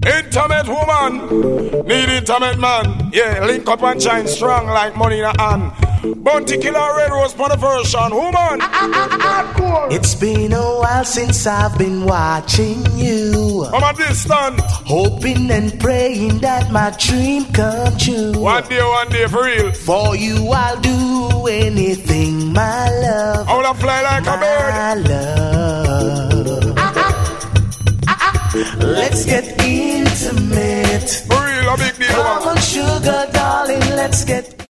Intimate woman, need intimate man. Yeah, link up and shine strong like money in a hand. Bounty killer red rose for the version, woman. It's been a while since I've been watching you. From a distance, hoping and praying that my dream come true. One day for real. For you I'll do anything, my love. I wanna fly like a bird. My love. Let's get intimate. For real, a big deal. Come on, sugar darling, let's get